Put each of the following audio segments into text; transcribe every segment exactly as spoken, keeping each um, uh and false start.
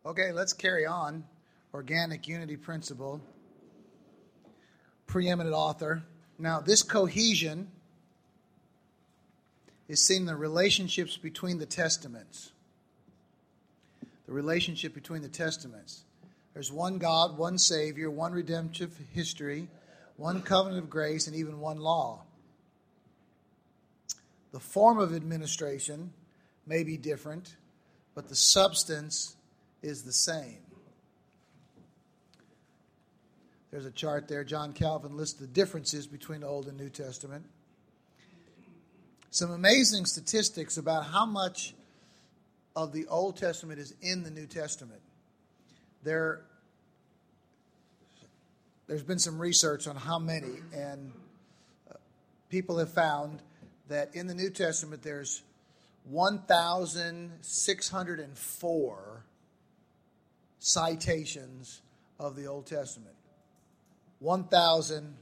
Okay, let's carry on. Organic unity principle. Preeminent author. Now, this cohesion is seen in the relationships between the testaments. The relationship between the testaments. There's one God, one Savior, one redemptive history, one covenant of grace, and even one law. The form of administration may be different, but the substance is the same. There's a chart there. John Calvin lists the differences between the Old and New Testament. Some amazing statistics about how much of the Old Testament is in the New Testament. There, there's been some research on how many, and uh, people have found that in the New Testament there's one thousand six hundred four citations of the Old Testament. one thousand.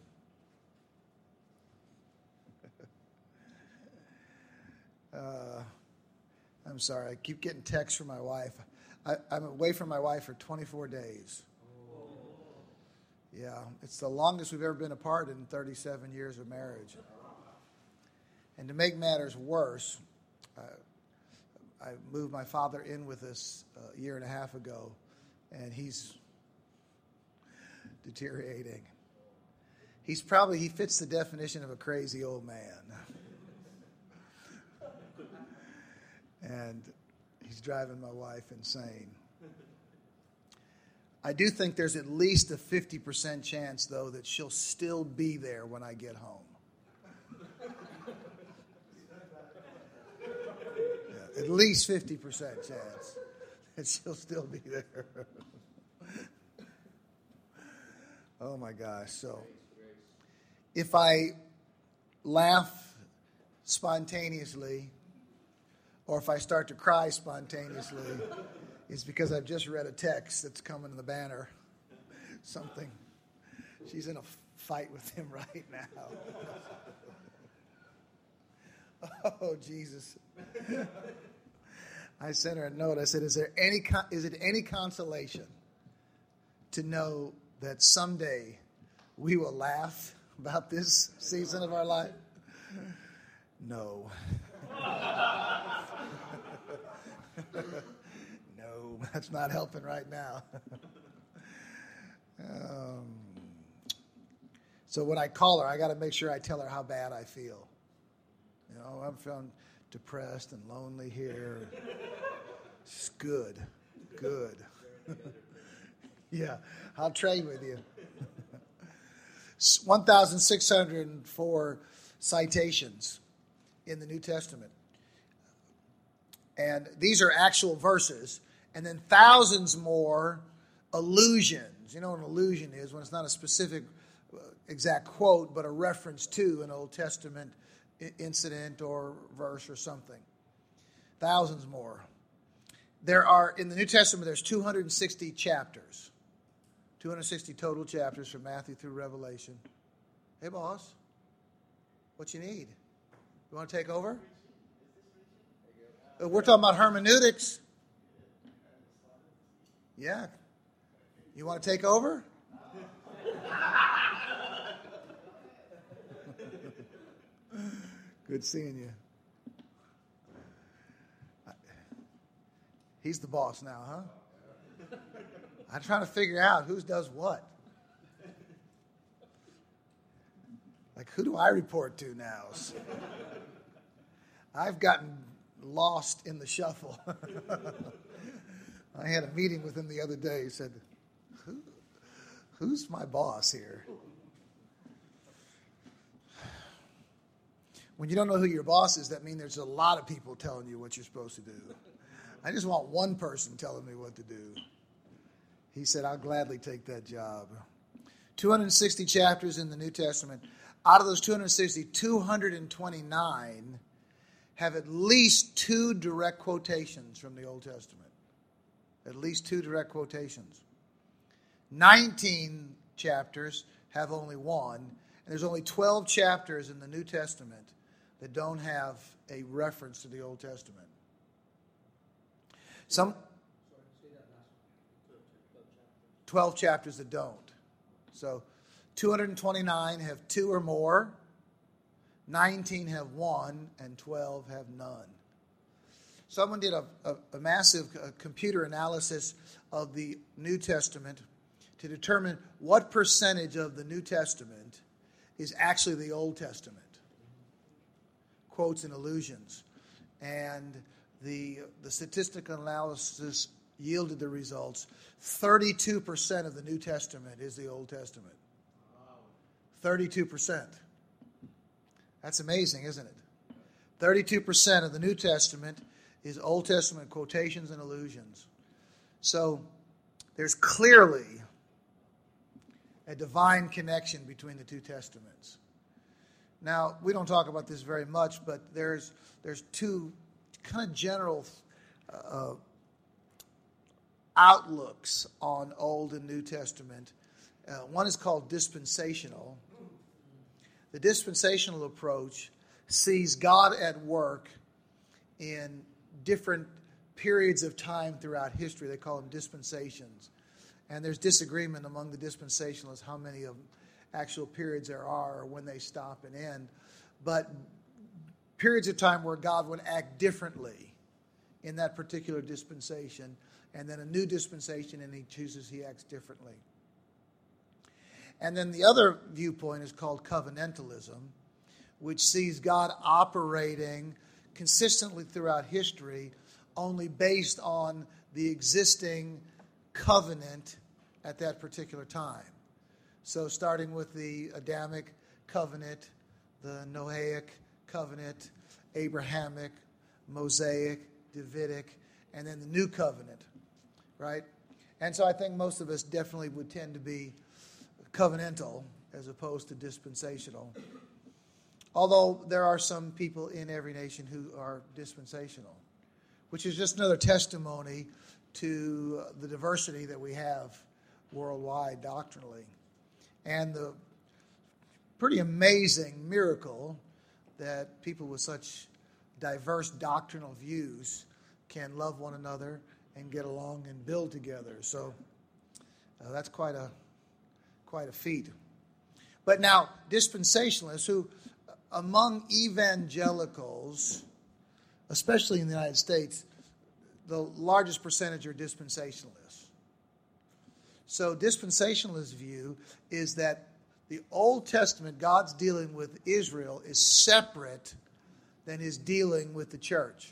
uh, I'm sorry, I keep getting texts from my wife. I, I'm away from my wife for twenty-four days. Yeah, it's the longest we've ever been apart in thirty-seven years of marriage. And to make matters worse, uh, I moved my father in with us a year and a half ago, and he's deteriorating. He's probably, he fits the definition of a crazy old man. And he's driving my wife insane. I do think there's at least a fifty percent chance, though, that she'll still be there when I get home. Yeah, at least fifty percent chance that she'll still be there. Oh, my gosh. So if I laugh spontaneously, or if I start to cry spontaneously, it's because I've just read a text that's coming in the banner. Something. She's in a fight with him right now. Oh, Jesus. I sent her a note. I said, is there any is it any consolation to know that someday we will laugh about this season of our life? No. No, that's not helping right now. um, so when I call her, I got to make sure I tell her how bad I feel. You know, I'm feeling depressed and lonely here. It's good, good. Yeah, I'll trade with you. one thousand six hundred four citations in the New Testament. And these are actual verses. And then thousands more allusions. You know what an allusion is? When it's not a specific exact quote, but a reference to an Old Testament incident or verse or something. Thousands more. There are, in the New Testament, there's two hundred sixty chapters. two hundred sixty total chapters from Matthew through Revelation. Hey, boss, what you need? You want to take over? We're talking about hermeneutics. Yeah. You want to take over? Good seeing you. He's the boss now, huh? I'm trying to figure out who does what. Like, who do I report to now? I've gotten lost in the shuffle. I had a meeting with him the other day. He said, Who, who's my boss here? When you don't know who your boss is, that means there's a lot of people telling you what you're supposed to do. I just want one person telling me what to do. He said, I'll gladly take that job. two hundred sixty chapters in the New Testament. Out of those two hundred sixty, two hundred twenty-nine have at least two direct quotations from the Old Testament. At least two direct quotations. nineteen chapters have only one. And there's only twelve chapters in the New Testament that don't have a reference to the Old Testament. Some twelve chapters that don't. So two hundred twenty-nine have two or more, nineteen have one, and twelve have none. Someone did a, a, a massive uh, computer analysis of the New Testament to determine what percentage of the New Testament is actually the Old Testament. Quotes and allusions. And the, the statistical analysis yielded the results. thirty-two percent of the New Testament is the Old Testament. thirty-two percent. That's amazing, isn't it? thirty-two percent of the New Testament is Old Testament quotations and allusions. So there's clearly a divine connection between the two testaments. Now, we don't talk about this very much, but there's there's two kind of general uh, outlooks on Old and New Testament. Uh, one is called dispensational. The dispensational approach sees God at work in different periods of time throughout history. They call them dispensations. And there's disagreement among the dispensationalists how many of actual periods there are or when they stop and end. But periods of time where God would act differently in that particular dispensation, and then a new dispensation and he chooses he acts differently. And then the other viewpoint is called covenantalism, which sees God operating consistently throughout history only based on the existing covenant at that particular time. So starting with the Adamic covenant, the Noahic covenant, Abrahamic, Mosaic, Davidic, and then the new covenant, right? And so I think most of us definitely would tend to be covenantal as opposed to dispensational. Although there are some people in every nation who are dispensational, which is just another testimony to the diversity that we have worldwide doctrinally. And the pretty amazing miracle that people with such diverse doctrinal views can love one another and get along and build together. So uh, that's quite a quite a feat. But now, dispensationalists who, among evangelicals, especially in the United States, the largest percentage are dispensationalists. So dispensationalist view is that the Old Testament, God's dealing with Israel, is separate than his dealing with the church.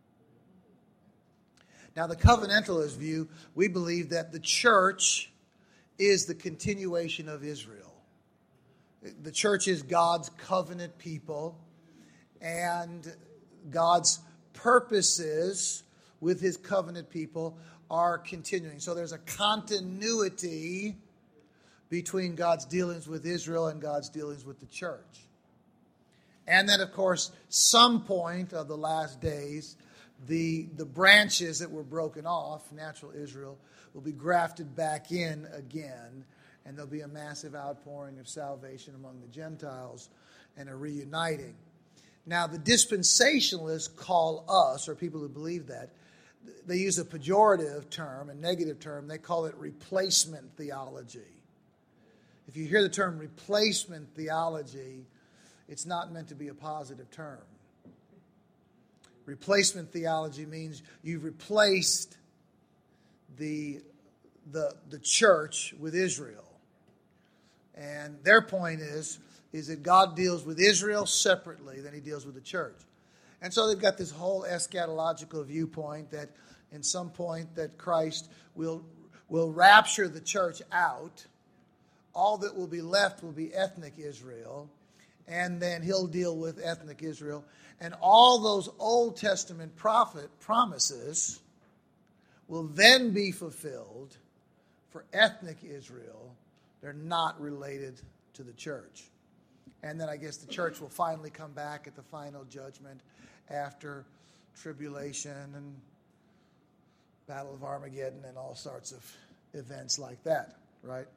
Now, the covenantalist view, we believe that the church is the continuation of Israel. The church is God's covenant people, and God's purposes with his covenant people are continuing. So there's a continuity between God's dealings with Israel and God's dealings with the church. And then, of course, some point of the last days, the, the branches that were broken off, natural Israel, will be grafted back in again, and there'll be a massive outpouring of salvation among the Gentiles and a reuniting. Now, the dispensationalists call us, or people who believe that, they use a pejorative term, a negative term. They call it replacement theology. If you hear the term replacement theology, it's not meant to be a positive term. Replacement theology means you've replaced the, the, the church with Israel. And their point is, is that God deals with Israel separately than he deals with the church. And so they've got this whole eschatological viewpoint that in some point that Christ will, will rapture the church out. All that will be left will be ethnic Israel. And then he'll deal with ethnic Israel. And all those Old Testament prophet promises will then be fulfilled for ethnic Israel. They're not related to the church. And then I guess the church will finally come back at the final judgment after tribulation and Battle of Armageddon and all sorts of events like that, right?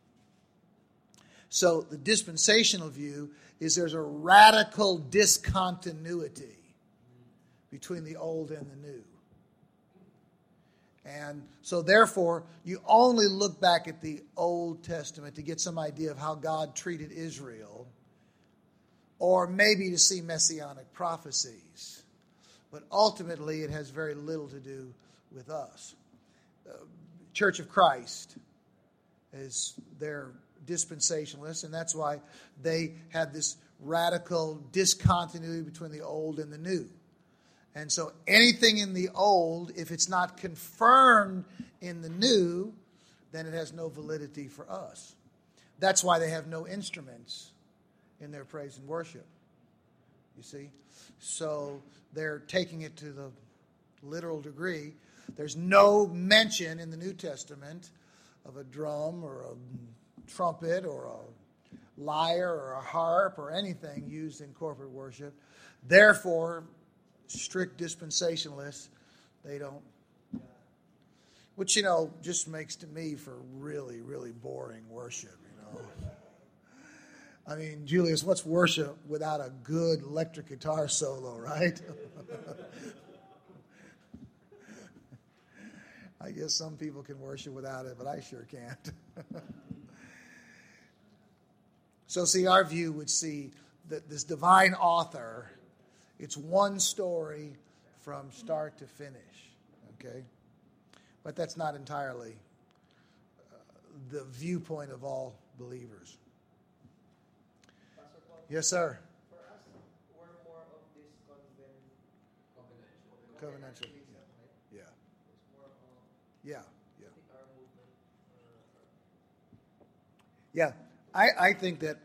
So the dispensational view is there's a radical discontinuity between the old and the new. And so therefore, you only look back at the Old Testament to get some idea of how God treated Israel, or maybe to see messianic prophecies. But ultimately, it has very little to do with us. Uh, Church of Christ is their dispensationalists, and that's why they had this radical discontinuity between the old and the new. And so anything in the old, if it's not confirmed in the new, then it has no validity for us. That's why they have no instruments in their praise and worship. You see? So they're taking it to the literal degree. There's no mention in the New Testament of a drum or a trumpet or a lyre or a harp or anything used in corporate worship. Therefore, strict dispensationalists, they don't. Which, you know, just makes to me for really, really boring worship, you know. I mean, Julius, what's worship without a good electric guitar solo, right? I guess some people can worship without it, but I sure can't. So, see, our view would see that this divine author, it's one story from start to finish, okay? But that's not entirely uh, the viewpoint of all believers. Yes, sir. For us, we're more of this convent, Covenantal. Covenantal. Yeah. Yeah. It's more of Yeah. Yeah. our movement. Yeah. I, I think that,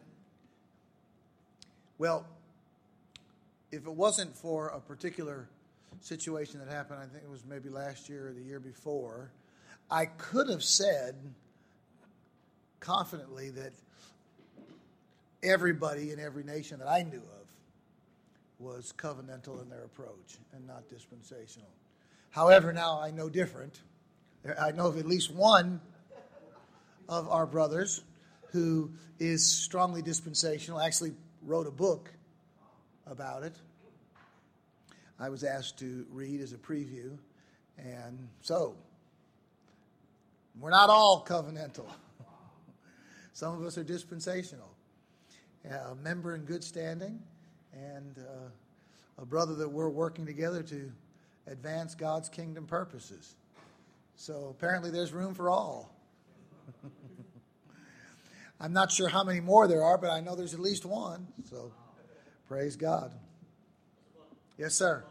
well, if it wasn't for a particular situation that happened, I think it was maybe last year or the year before, I could have said confidently that everybody in every nation that I knew of was covenantal in their approach and not dispensational. However, now I know different. I know of at least one of our brothers who is strongly dispensational, actually wrote a book about it. I was asked to read as a preview, and so we're not all covenantal. Some of us are dispensational. A member in good standing, and uh, a brother that we're working together to advance God's kingdom purposes. So apparently there's room for all. I'm not sure how many more there are, but I know there's at least one. So praise God. Yes, sir.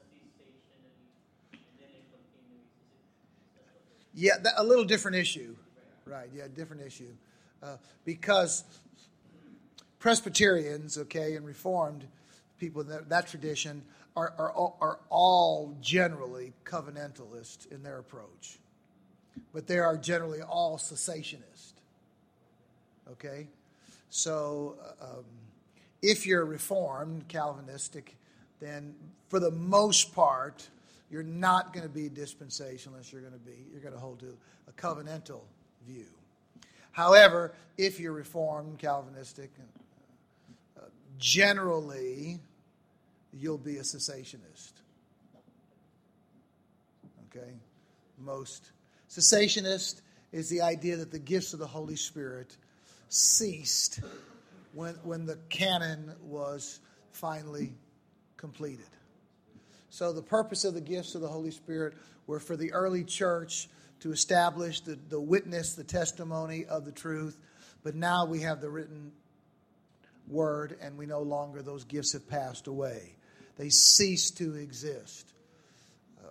Yeah, that, a little different issue. Right, yeah, different issue. Uh, because Presbyterians, okay, and Reformed people in that, that tradition are, are, all, are all generally covenantalist in their approach. But they are generally all cessationist. Okay? So um, if you're Reformed, Calvinistic, then for the most part, you're not going to be dispensationalist. You're going to be, you're going to hold to a covenantal view. However, if you're Reformed, Calvinistic, uh, generally, you'll be a cessationist. Okay? Most. Cessationist is the idea that the gifts of the Holy Spirit ceased when, when the canon was finally completed. So the purpose of the gifts of the Holy Spirit were for the early church to establish the, the witness, the testimony of the truth. But now we have the written word, and we no longer, those gifts have passed away. They cease to exist. Uh,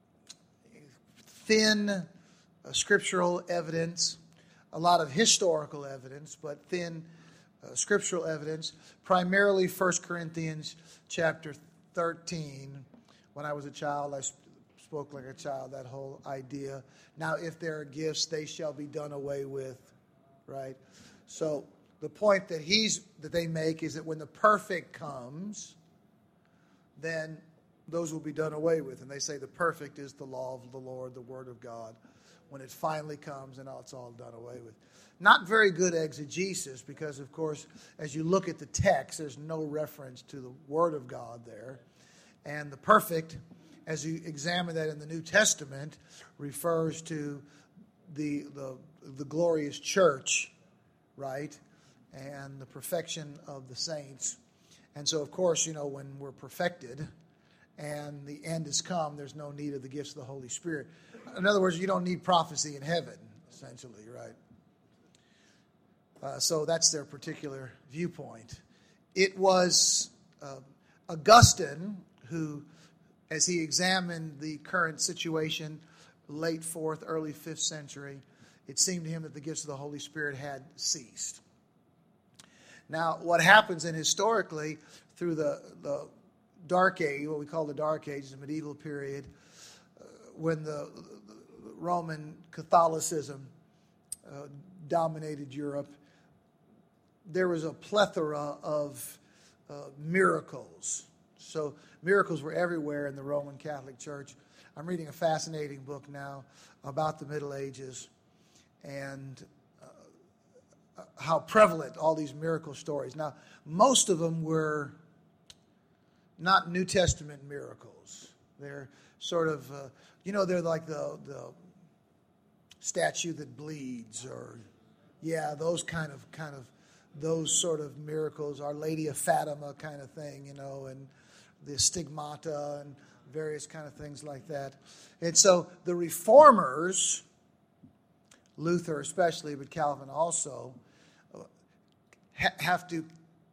thin uh, scriptural evidence, a lot of historical evidence, but thin uh, scriptural evidence, primarily First Corinthians chapter thirteen. When I was a child, I spoke like a child, that whole idea. Now, if there are gifts, they shall be done away with, right? So the point that he's that they make is that when the perfect comes, then those will be done away with. And they say the perfect is the law of the Lord, the word of God. When it finally comes, and it's all done away with. Not very good exegesis, because, of course, as you look at the text, there's no reference to the word of God there. And the perfect as you examine that in the New Testament, refers to the the, the glorious church, right? And the perfection of the saints. And so, of course, you know, when we're perfected and the end has come, there's no need of the gifts of the Holy Spirit. In other words, you don't need prophecy in heaven, essentially, right? Uh, so that's their particular viewpoint. It was uh, Augustine who, as he examined the current situation, late fourth, early fifth century, it seemed to him that the gifts of the Holy Spirit had ceased. Now, what happens in historically through the, the Dark Age, what we call the Dark Age, the medieval period, uh, when the, the Roman Catholicism uh, dominated Europe, there was a plethora of uh, miracles. So miracles were everywhere in the Roman Catholic Church. I'm reading a fascinating book now about the Middle Ages and uh, how prevalent all these miracle stories. Now, most of them were not New Testament miracles. They're sort of, uh, you know, they're like the, the statue that bleeds, or, yeah, those kind of, kind of, those sort of miracles, Our Lady of Fatima kind of thing, you know, and the stigmata and various kind of things like that. And so the reformers, Luther especially, but Calvin also, ha- have to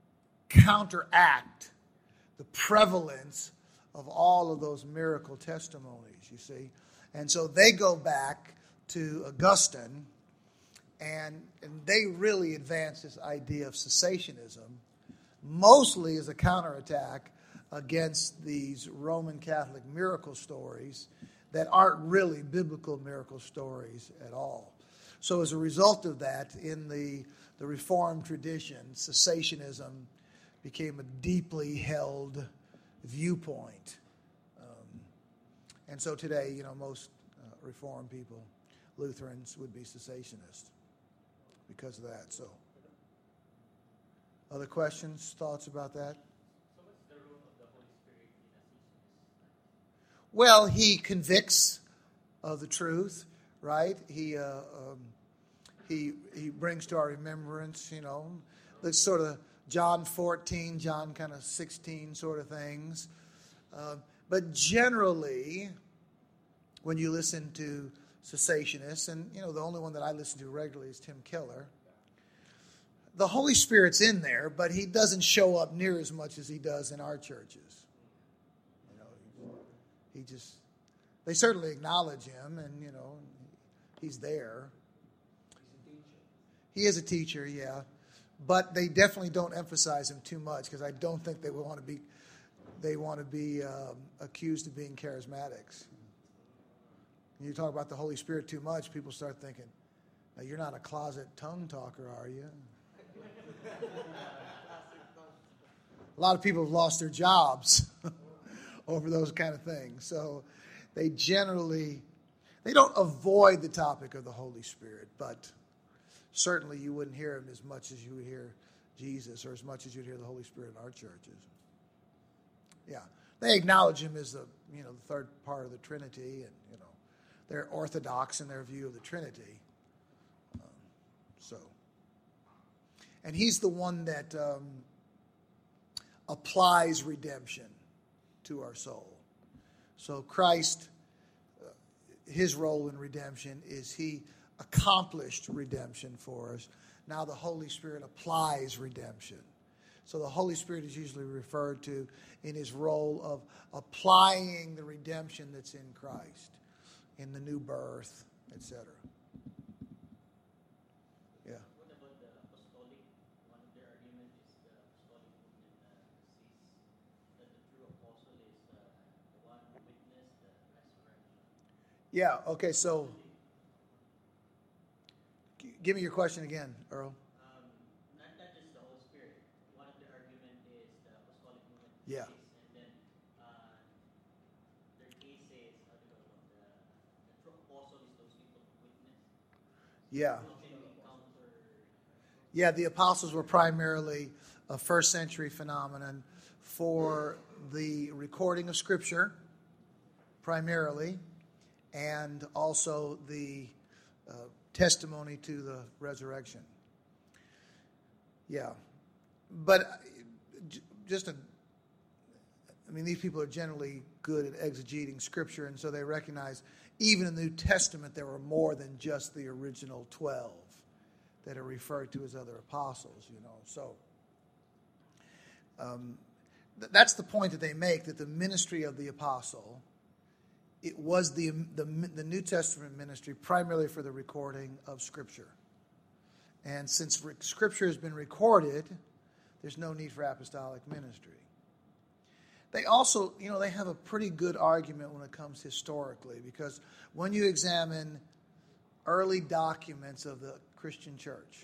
counteract the prevalence of all of those miracle testimonies, you see. And so they go back to Augustine, and, and they really advance this idea of cessationism, mostly as a counterattack against these Roman Catholic miracle stories that aren't really biblical miracle stories at all. So as a result of that, in the, the Reformed tradition, cessationism became a deeply held viewpoint. Um, and so today, you know, most uh, Reformed people, Lutherans, would be cessationists because of that. So, other questions, thoughts about that? So what's the role of the Holy Spirit in a cessationist? Well, he convicts of the truth, right? He uh, um, he he brings to our remembrance, you know, the sort of John fourteen, John kind of sixteen sort of things. Uh, but generally, when you listen to cessationists, and you know, the only one that I listen to regularly is Tim Keller, the Holy Spirit's in there, but he doesn't show up near as much as he does in our churches. You know, he just, they certainly acknowledge him, and you know, he's there. He is a teacher, yeah. But they definitely don't emphasize him too much, because I don't think they want to be they want to be um, accused of being charismatics. When you talk about the Holy Spirit too much, people start thinking, now, you're not a closet tongue talker, are you? A lot of people have lost their jobs over those kind of things. So they generally, they don't avoid the topic of the Holy Spirit, but certainly you wouldn't hear him as much as you would hear Jesus, or as much as you'd hear the Holy Spirit in our churches. Yeah, they acknowledge him as the, you know, the third part of the Trinity, and you know, they're orthodox in their view of the Trinity. Um, so, and he's the one that um, applies redemption to our soul. So Christ, uh, his role in redemption is he accomplished redemption for us. Now the Holy Spirit applies redemption. So the Holy Spirit is usually referred to in his role of applying the redemption that's in Christ, in the new birth, et cetera. Yeah. What about the apostolic? One of their arguments is the apostolic movement uh, says that the true apostle is uh, the one who witnessed the resurrection. Yeah, okay, so g- give me your question again, Earl. Um, not, not just the Holy Spirit. One of the argument is the apostolic movement Yeah. case, and then uh, their case says, how do you call it, the, the true apostle is those people who witness. Yeah. How can we counter? Yeah, the apostles were primarily a first century phenomenon for the recording of Scripture, primarily, and also the uh, testimony to the resurrection. Yeah. But uh, j- just a, I mean, these people are generally good at exegeting Scripture, and so they recognize even in the New Testament there were more than just the original twelve that are referred to as other apostles, you know. So um, th- that's the point that they make, that the ministry of the apostle, it was the, the the New Testament ministry primarily for the recording of Scripture. And since re- Scripture has been recorded, there's no need for apostolic ministry. They also, you know, they have a pretty good argument when it comes historically, because when you examine early documents of the Christian church,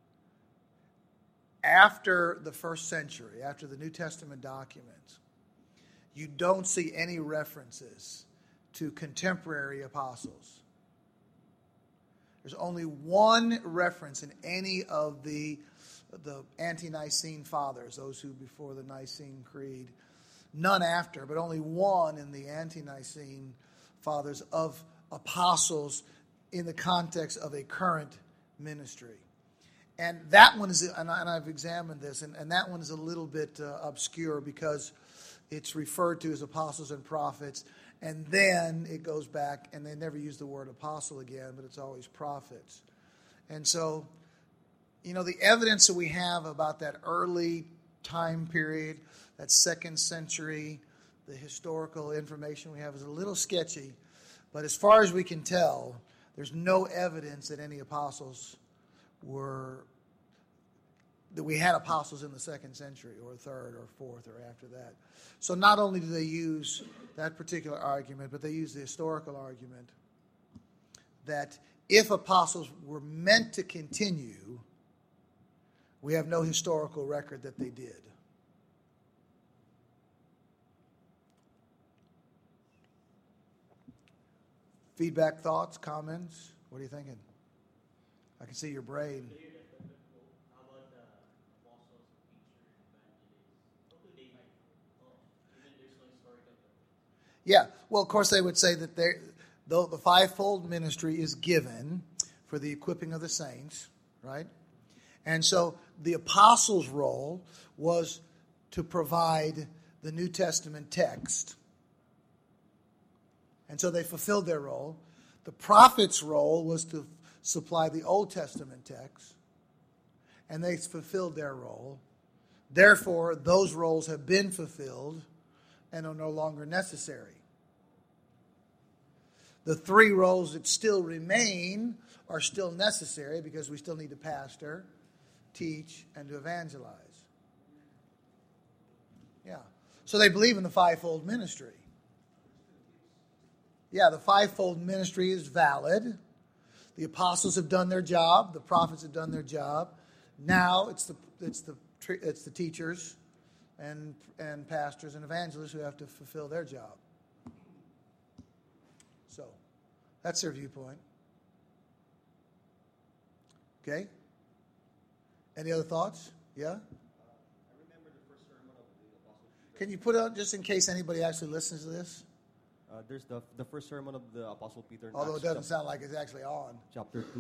after the first century, after the New Testament documents, you don't see any references to contemporary apostles. There's only one reference in any of the, the ante-Nicene fathers, those who before the Nicene Creed, none after, but only one in the ante-Nicene fathers of apostles in the context of a current ministry. And that one is, and, I, and I've examined this, and, and that one is a little bit uh, obscure because it's referred to as apostles and prophets, and then it goes back, and they never use the word apostle again, but it's always prophets. And so, you know, the evidence that we have about that early time period, that second century, the historical information we have is a little sketchy, but as far as we can tell, there's no evidence that any apostles were, that we had apostles in the second century or third or fourth or after that. So not only do they use that particular argument, but they use the historical argument that if apostles were meant to continue, we have no historical record that they did. Feedback, thoughts, comments? What are you thinking? I can see your brain. How about the apostles, teacher, evangelist? How do they like? Oh, even there's no historical. Yeah, well, of course, they would say that they, though the fivefold ministry is given for the equipping of the saints, right? And so the apostles' role was to provide the New Testament text. And so they fulfilled their role. The prophet's role was to supply the Old Testament text. And they fulfilled their role. Therefore, those roles have been fulfilled and are no longer necessary. The three roles that still remain are still necessary because we still need to pastor, teach, and to evangelize. Yeah. So they believe in the fivefold ministry. Yeah, the fivefold ministry is valid. The apostles have done their job. The prophets have done their job. Now it's the it's the it's the teachers and and pastors and evangelists who have to fulfill their job. So that's their viewpoint. Okay. Any other thoughts? Yeah. Can you put out, just in case anybody actually listens to this? Uh, there's the the first sermon of the Apostle Peter. In Although Acts it doesn't chap- sound like it's actually on. Chapter two.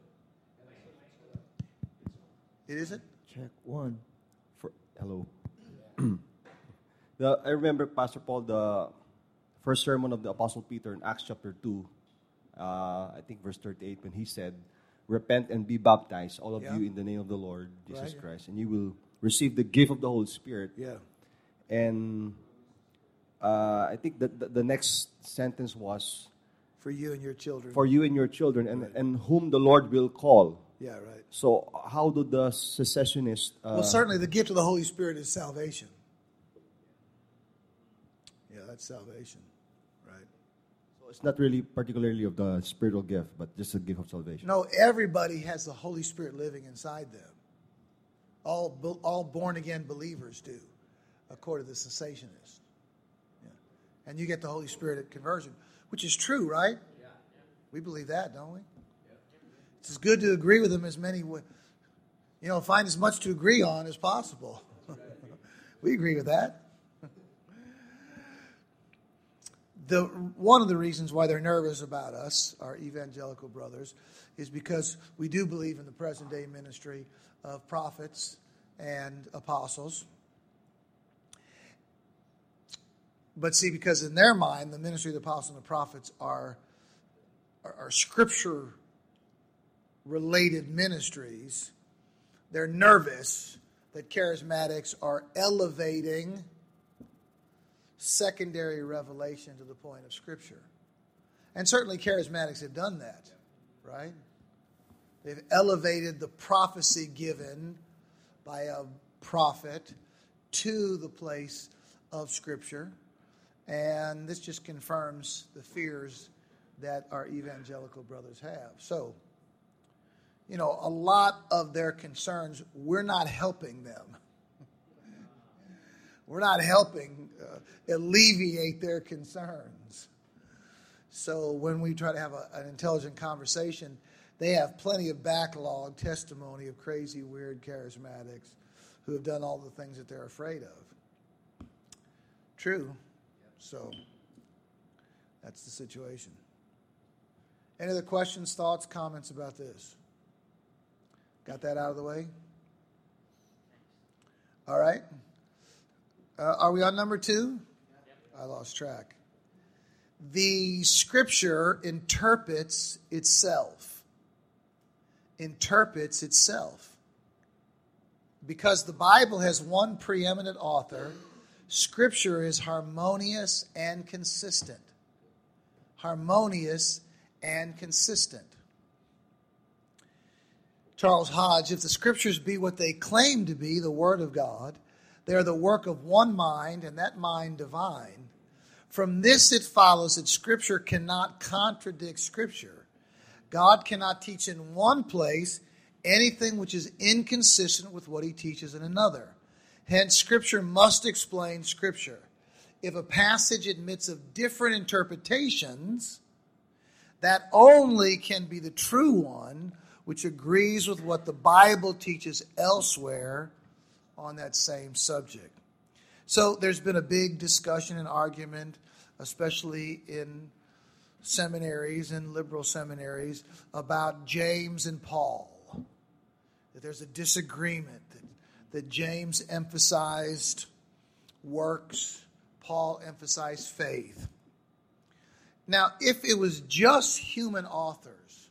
It isn't? Check one. For, hello. the I remember Pastor Paul, the first sermon of the Apostle Peter in Acts chapter two. Uh, I think verse thirty-eight, when he said, "Repent and be baptized, all of Yeah. you, in the name of the Lord Jesus Right. Christ, and you will receive the gift of the Holy Spirit." Yeah. And uh, I think that the, the next sentence was, For you and your children. "For you and your children, and, Right. and whom the Lord will call." Yeah, right. So how do the secessionists... Uh, Well, certainly the gift of the Holy Spirit is salvation. Yeah, that's salvation. Right. So it's not really particularly of the spiritual gift, but just a gift of salvation. No, everybody has the Holy Spirit living inside them. All all born-again believers do, according to the cessationist. Yeah. And you get the Holy Spirit at conversion, which is true, right? Yeah. We believe that, don't we? Yeah. It's good to agree with them as many, you know, find as much to agree on as possible. We agree with that. the one of the reasons why they're nervous about us, our evangelical brothers, is because we do believe in the present day ministry of prophets and apostles. But see, because in their mind, the ministry of the apostles and the prophets are, are, are scripture-related ministries, they're nervous that charismatics are elevating secondary revelation to the point of Scripture. And certainly charismatics have done that, right? They've elevated the prophecy given by a prophet to the place of Scripture. And this just confirms the fears that our evangelical brothers have. So, you know, a lot of their concerns, we're not helping them. We're not helping uh, alleviate their concerns. So when we try to have a, an intelligent conversation, they have plenty of backlog testimony of crazy, weird charismatics who have done all the things that they're afraid of. True. So that's the situation. Any other questions, thoughts, comments about this? Got that out of the way? All right. Uh, are we on number two? I lost track. The Scripture interprets itself. Interprets itself. Because the Bible has one preeminent author, Scripture is harmonious and consistent. Harmonious and consistent. Charles Hodge, if the Scriptures be what they claim to be, the Word of God, they are the work of one mind, and that mind divine. From this it follows that Scripture cannot contradict Scripture. God cannot teach in one place anything which is inconsistent with what He teaches in another. Hence, Scripture must explain Scripture. If a passage admits of different interpretations, that only can be the true one, which agrees with what the Bible teaches elsewhere on that same subject. So there's been a big discussion and argument, especially in seminaries and liberal seminaries, about James and Paul. That there's a disagreement, that, that James emphasized works, Paul emphasized faith. Now, if it was just human authors,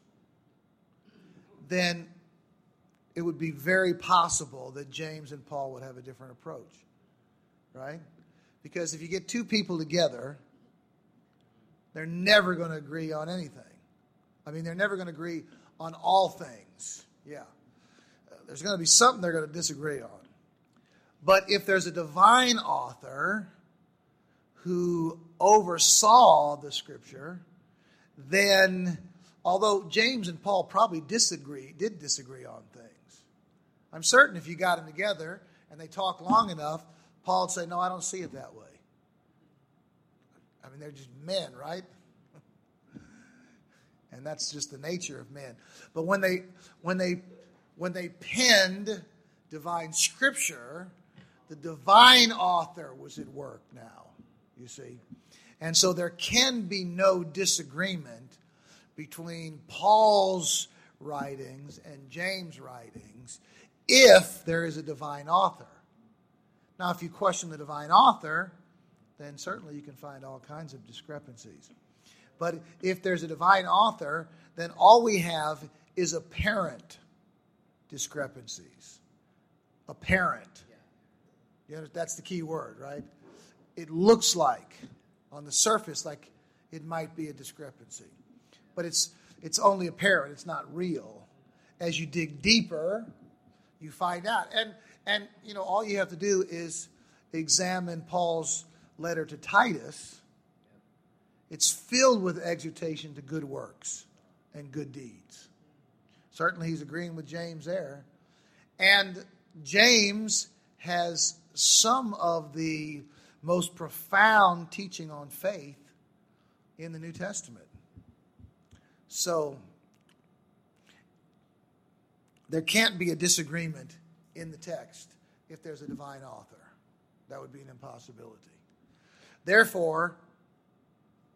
then it would be very possible that James and Paul would have a different approach, right? Because if you get two people together, they're never going to agree on anything. I mean, they're never going to agree on all things. Yeah. Uh, there's going to be something they're going to disagree on. But if there's a divine author who oversaw the Scripture, then although James and Paul probably disagree, did disagree on things, I'm certain if you got them together and they talked long enough, Paul would say, no, I don't see it that way. I mean, they're just men, right? And that's just the nature of men. But when they when they when they penned divine Scripture, the divine author was at work now, you see. And so there can be no disagreement between Paul's writings and James' writings if there is a divine author. Now, if you question the divine author, then certainly you can find all kinds of discrepancies. But if there's a divine author, then all we have is apparent discrepancies. Apparent. You know, that's the key word, right? It looks like, on the surface, like it might be a discrepancy. But it's it's only apparent. It's not real. As you dig deeper, you find out. And, and you know, all you have to do is examine Paul's letter to Titus. It's filled with exhortation to good works and good deeds. Certainly he's agreeing with James there. And James has some of the most profound teaching on faith in the New Testament. So there can't be a disagreement in the text if there's a divine author. That would be an impossibility. Therefore,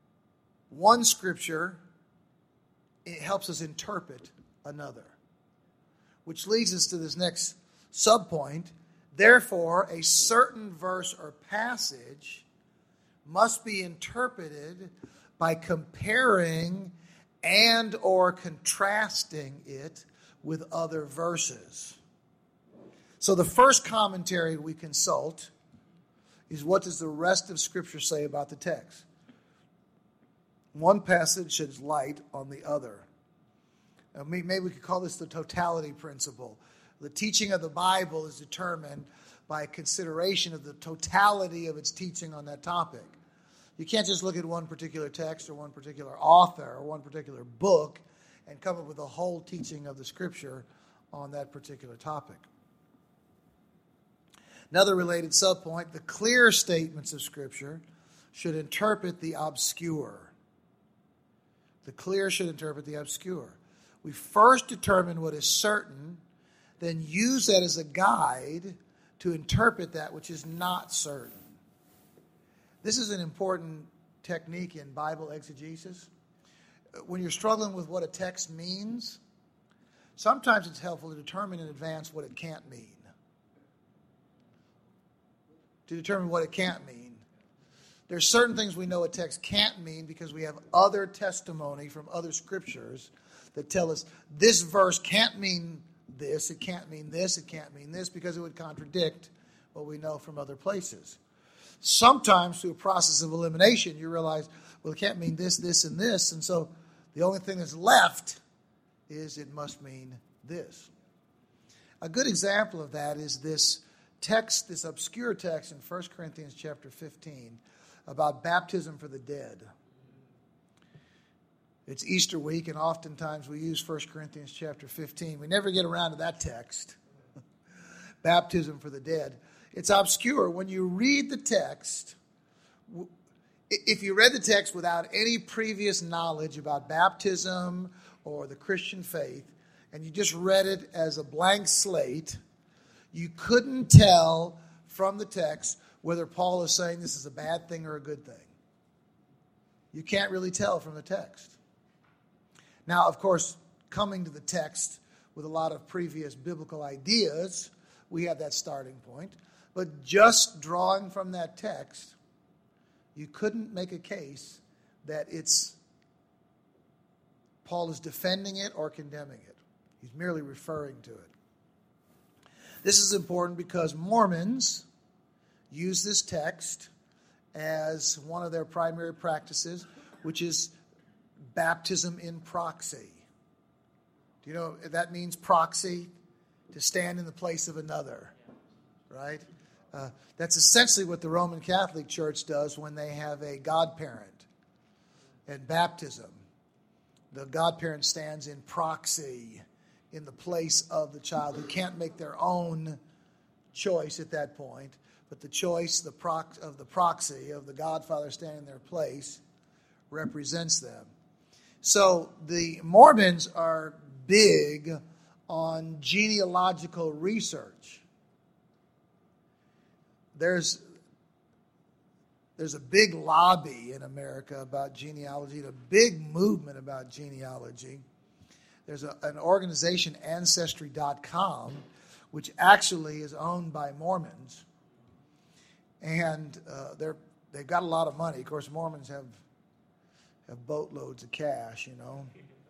one scripture, it helps us interpret another. Which leads us to this next subpoint. Therefore, a certain verse or passage must be interpreted by comparing and or contrasting it with other verses. So the first commentary we consult is, what does the rest of Scripture say about the text? One passage sheds light on the other. Now, maybe we could call this the totality principle. The teaching of the Bible is determined by consideration of the totality of its teaching on that topic. You can't just look at one particular text or one particular author or one particular book and come up with a whole teaching of the Scripture on that particular topic. Another related subpoint, the clear statements of Scripture should interpret the obscure. The clear should interpret the obscure. We first determine what is certain, then use that as a guide to interpret that which is not certain. This is an important technique in Bible exegesis. When you're struggling with what a text means, sometimes it's helpful to determine in advance what it can't mean. To determine what it can't mean. There's certain things we know a text can't mean because we have other testimony from other scriptures that tell us this verse can't mean this, it can't mean this, it can't mean this, because it would contradict what we know from other places. Sometimes through a process of elimination, you realize, well, it can't mean this, this, and this, and so the only thing that's left is it must mean this. A good example of that is this text, this obscure text in First Corinthians chapter fifteen about baptism for the dead. It's Easter week, and oftentimes we use First Corinthians chapter fifteen. We never get around to that text. Baptism for the dead. It's obscure. When you read the text, if you read the text without any previous knowledge about baptism or the Christian faith, and you just read it as a blank slate, you couldn't tell from the text whether Paul is saying this is a bad thing or a good thing. You can't really tell from the text. Now, of course, coming to the text with a lot of previous biblical ideas, we have that starting point. But just drawing from that text, you couldn't make a case that it's Paul is defending it or condemning it. He's merely referring to it. This is important because Mormons use this text as one of their primary practices, which is baptism in proxy. Do you know that means proxy? To stand in the place of another, right? Uh, that's essentially what the Roman Catholic Church does when they have a godparent at baptism. The godparent stands in proxy in the place of the child who can't make their own choice at that point, but the choice the prox- of the proxy of the godfather standing in their place represents them. So the Mormons are big on genealogical research. There's there's a big lobby in America about genealogy, and a big movement about genealogy. There's a, an organization, Ancestry dot com, which actually is owned by Mormons. And uh, they're, they've got a lot of money. Of course, Mormons have, have boatloads of cash, you know.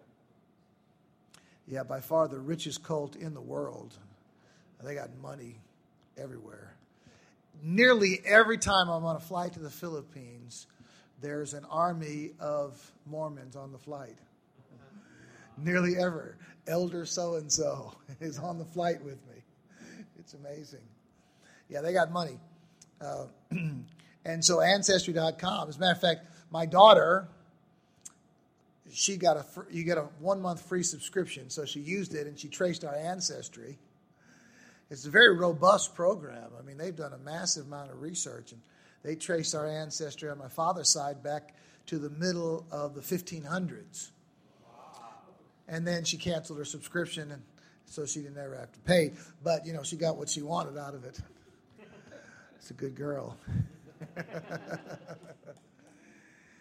Yeah, by far the richest cult in the world. They got money everywhere. Nearly every time I'm on a flight to the Philippines, there's an army of Mormons on the flight. Nearly ever. Elder so-and-so is on the flight with me. It's amazing. Yeah, they got money. Uh, and so Ancestry dot com, as a matter of fact, my daughter, she got a you get a one month free subscription, so she used it and she traced our ancestry. It's a very robust program. I mean, they've done a massive amount of research, and they traced our ancestry on my father's side back to the middle of the fifteen hundreds. And then she canceled her subscription, and so she didn't ever have to pay. But you know, she got what she wanted out of it. It's a good girl.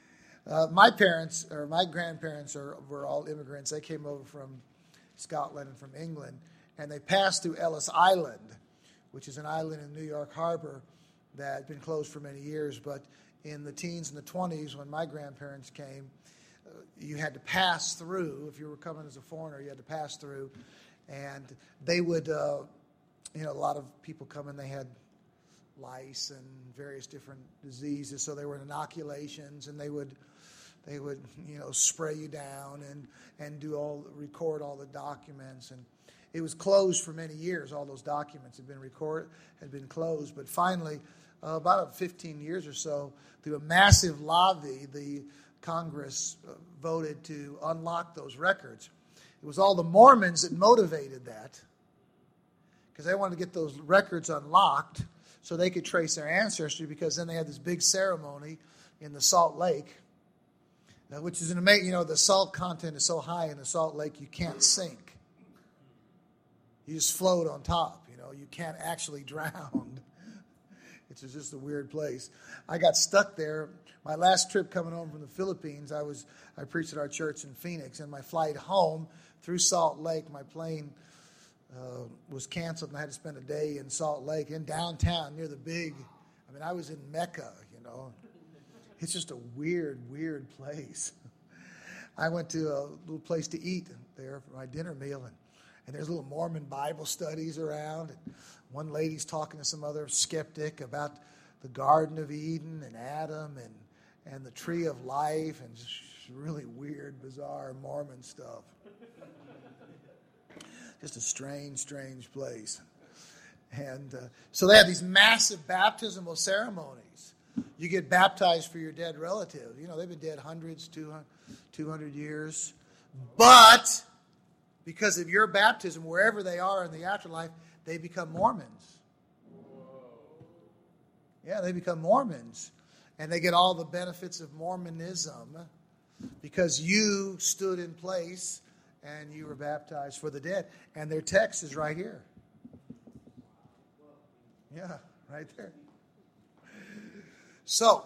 Uh, my parents, or my grandparents, are, were all immigrants. They came over from Scotland and from England, and they passed through Ellis Island, which is an island in New York Harbor that had been closed for many years. But in the teens and the twenties, when my grandparents came, uh, you had to pass through. If you were coming as a foreigner, you had to pass through. And they would, uh, you know, a lot of people come in, they had lice and various different diseases, so they were inoculations, and they would, they would, you know, spray you down and, and do all, record all the documents. And it was closed for many years. All those documents had been recorded, had been closed. But finally, uh, about fifteen years or so, through a massive lobby, the Congress uh, voted to unlock those records. It was all the Mormons that motivated that, because they wanted to get those records unlocked so they could trace their ancestry, because then they had this big ceremony in the Salt Lake, now, which is an amazing, you know, the salt content is so high in the Salt Lake you can't sink. You just float on top, you know, you can't actually drown. It's just a weird place. I got stuck there. My last trip coming home from the Philippines, I was I preached at our church in Phoenix, and my flight home through Salt Lake, my plane uh, was canceled, and I had to spend a day in Salt Lake, in downtown, near the big, I mean, I was in Mecca, you know. It's just a weird, weird place. I went to a little place to eat there for my dinner meal, and, and there's little Mormon Bible studies around, and one lady's talking to some other skeptic about the Garden of Eden and Adam and, and the Tree of Life, and just really weird, bizarre Mormon stuff. Just a strange, strange place. And uh, so they have these massive baptismal ceremonies. You get baptized for your dead relative. You know, they've been dead hundreds, two hundred years. But because of your baptism, wherever they are in the afterlife, they become Mormons. Yeah, they become Mormons. And they get all the benefits of Mormonism because you stood in place and you were baptized for the dead. And their text is right here. Yeah, right there. So,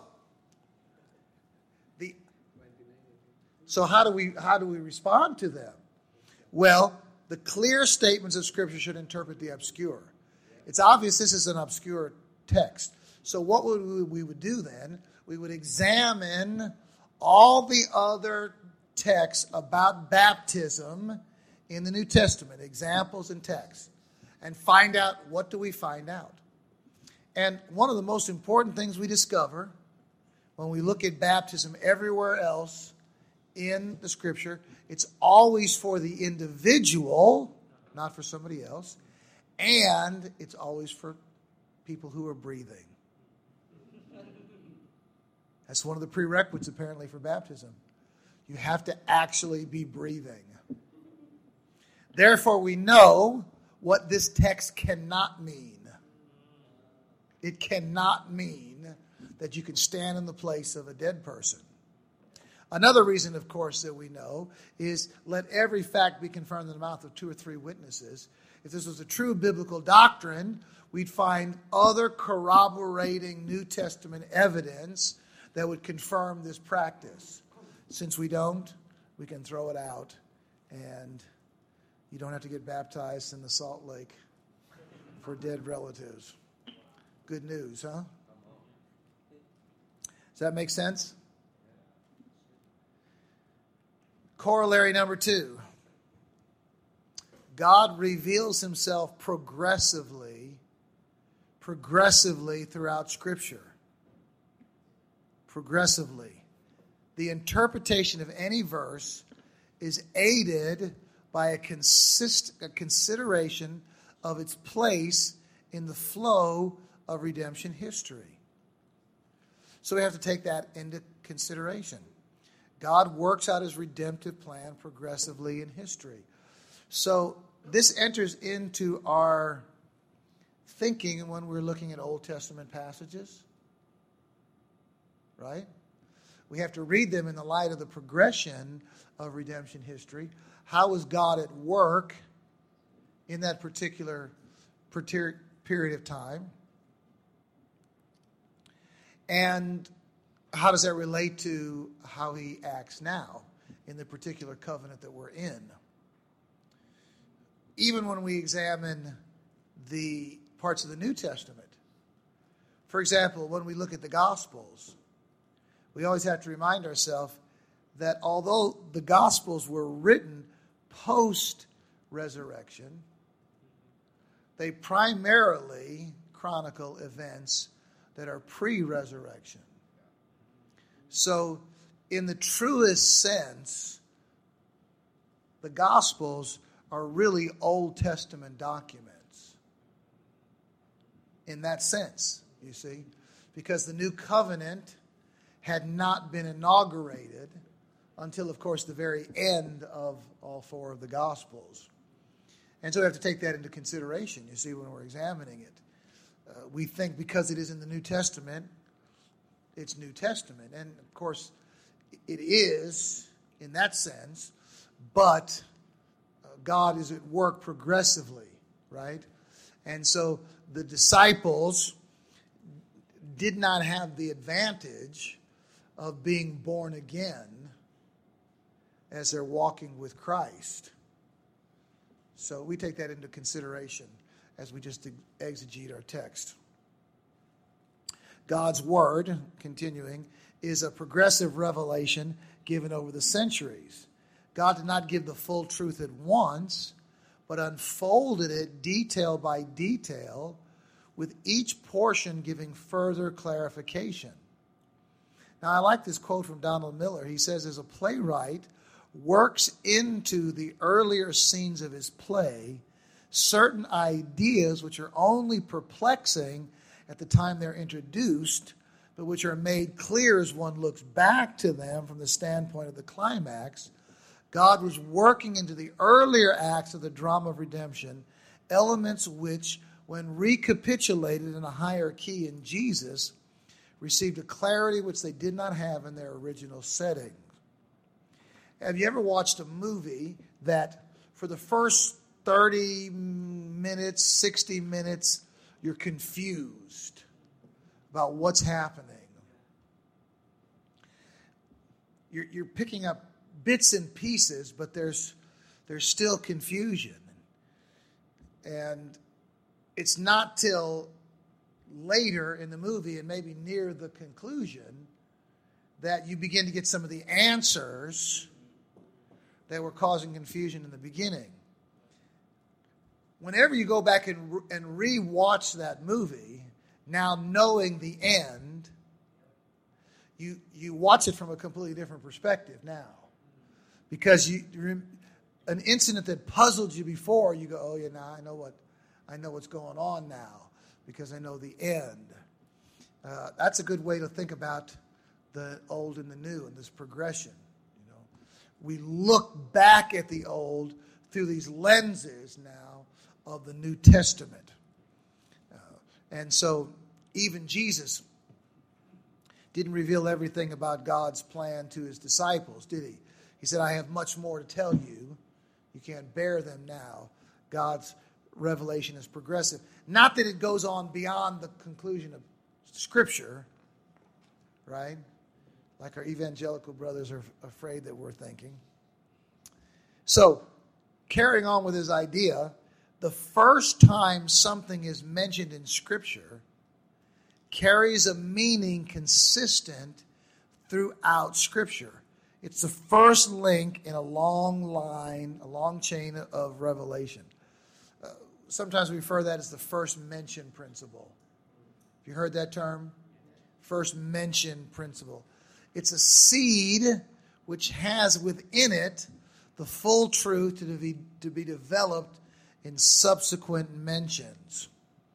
the so how do we how do we respond to them? Well, the clear statements of Scripture should interpret the obscure. It's obvious this is an obscure text. So what would we, we would do then? We would examine all the other texts about baptism in the New Testament, examples and texts, and find out, what do we find out? And one of the most important things we discover when we look at baptism everywhere else in the Scripture, it's always for the individual, not for somebody else, and it's always for people who are breathing. That's one of the prerequisites, apparently, for baptism. You have to actually be breathing. Therefore, we know what this text cannot mean. It cannot mean that you can stand in the place of a dead person. Another reason, of course, that we know is let every fact be confirmed in the mouth of two or three witnesses. If this was a true biblical doctrine, we'd find other corroborating New Testament evidence that would confirm this practice. Since we don't, we can throw it out, and you don't have to get baptized in the Salt Lake for dead relatives. Good news, huh? Does that make sense? Corollary number two. God reveals himself progressively, progressively throughout Scripture. Progressively. The interpretation of any verse is aided by a, consist, a consideration of its place in the flow of redemption history. So we have to take that into consideration. God works out his redemptive plan progressively in history. So this enters into our thinking when we're looking at Old Testament passages. Right? We have to read them in the light of the progression of redemption history. How is God at work in that particular period of time? And how does that relate to how he acts now in the particular covenant that we're in? Even when we examine the parts of the New Testament. For example, when we look at the Gospels, we always have to remind ourselves that although the Gospels were written post-resurrection, they primarily chronicle events that are pre-resurrection. So, in the truest sense, the Gospels are really Old Testament documents. In that sense, you see, because the new covenant had not been inaugurated until, of course, the very end of all four of the Gospels. And so we have to take that into consideration, you see, when we're examining it. Uh, we think because it is in the New Testament, it's New Testament. And, of course, it is in that sense, but uh, God is at work progressively, right? And so the disciples did not have the advantage of being born again as they're walking with Christ. So we take that into consideration as we just exegete our text. God's word, continuing, is a progressive revelation given over the centuries. God did not give the full truth at once, but unfolded it detail by detail, with each portion giving further clarification. Now, I like this quote from Donald Miller. He says, as a playwright works into the earlier scenes of his play certain ideas which are only perplexing at the time they're introduced, but which are made clear as one looks back to them from the standpoint of the climax, God was working into the earlier acts of the drama of redemption elements which, when recapitulated in a higher key in Jesus, received a clarity which they did not have in their original setting. Have you ever watched a movie that for the first thirty minutes, sixty minutes, you're confused about what's happening? You're, you're picking up bits and pieces, but there's there's still confusion. And it's not till later in the movie, and maybe near the conclusion, that you begin to get some of the answers that were causing confusion in the beginning. Whenever you go back and, and re-watch that movie, now knowing the end, you you watch it from a completely different perspective now. Because you an incident that puzzled you before, you go, oh yeah, now I know what I know what's going on now, because I know the end. Uh, that's a good way to think about the old and the new and this progression. You know, we look back at the old through these lenses now of the New Testament. Uh, and so even Jesus didn't reveal everything about God's plan to his disciples, did he? He said, I have much more to tell you. You can't bear them now. God's revelation is progressive. Not that it goes on beyond the conclusion of Scripture, right? Like our evangelical brothers are afraid that we're thinking. So, carrying on with his idea, the first time something is mentioned in Scripture carries a meaning consistent throughout Scripture. It's the first link in a long line, a long chain of revelation. Uh, sometimes we refer to that as the first mention principle. Have you heard that term? First mention principle. It's a seed which has within it the full truth to be, to be developed in subsequent mentions.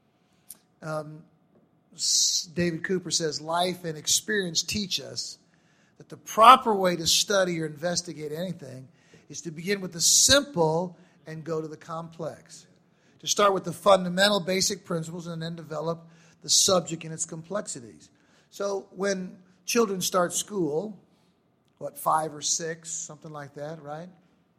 Um, David Cooper says, life and experience teach us that the proper way to study or investigate anything is to begin with the simple and go to the complex. To start with the fundamental basic principles and then develop the subject and its complexities. So when children start school, what, five or six, something like that, right?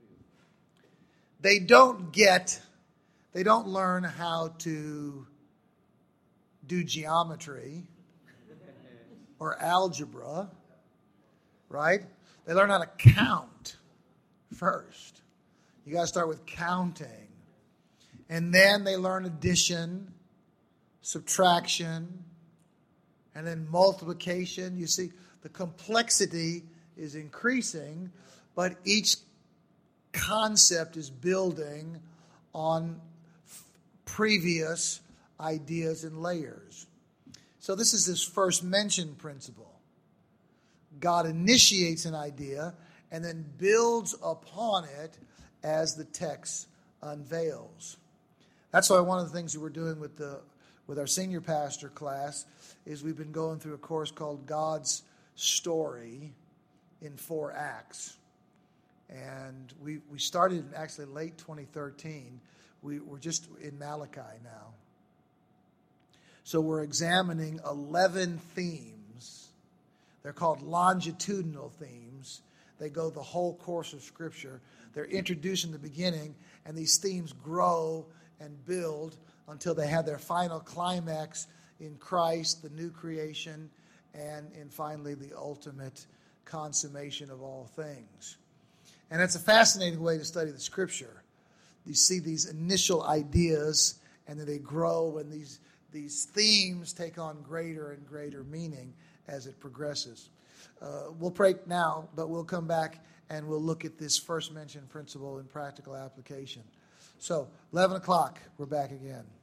They don't get, they don't learn how to do geometry or algebra, right? They learn how to count first. You got to start with counting. And then they learn addition, subtraction, and then multiplication. You see, the complexity is increasing, but each concept is building on f- previous ideas and layers. So this is this first mention principle. God initiates an idea and then builds upon it as the text unveils. That's why one of the things that we're doing with the with our senior pastor class is we've been going through a course called God's Story in Four Acts. And we, we started in actually late twenty thirteen. We, we're just in Malachi now. So we're examining eleven themes. They're called longitudinal themes. They go the whole course of Scripture. They're introduced in the beginning, and these themes grow and build until they have their final climax in Christ, the new creation, and in finally the ultimate consummation of all things. And it's a fascinating way to study the Scripture. You see these initial ideas, and then they grow, and these, these themes take on greater and greater meaning as it progresses. Uh, we'll break now, but we'll come back and we'll look at this first mentioned principle in practical application. So, eleven o'clock, we're back again.